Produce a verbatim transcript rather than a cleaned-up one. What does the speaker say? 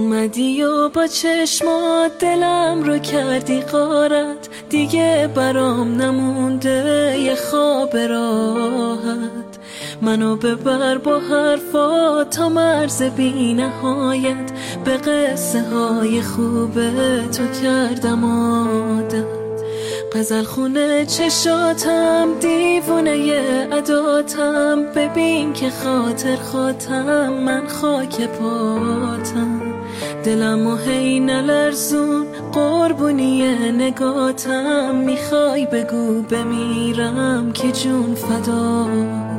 اومدی و با چشمات دلم رو کردی غارت، دیگه برام نمونده یه خواب راحت. منو ببر با حرفات تا مرز بی نهایت، به قصه های خوب تو کردم عادت. غزل خونه چشاتم، دیوونه ی عداتم، ببین که خاطر خاطم من خاک پاتم. دلم و هی نلرزون قربونی نگاتم، میخوای بگو بمیرم که جون فدا.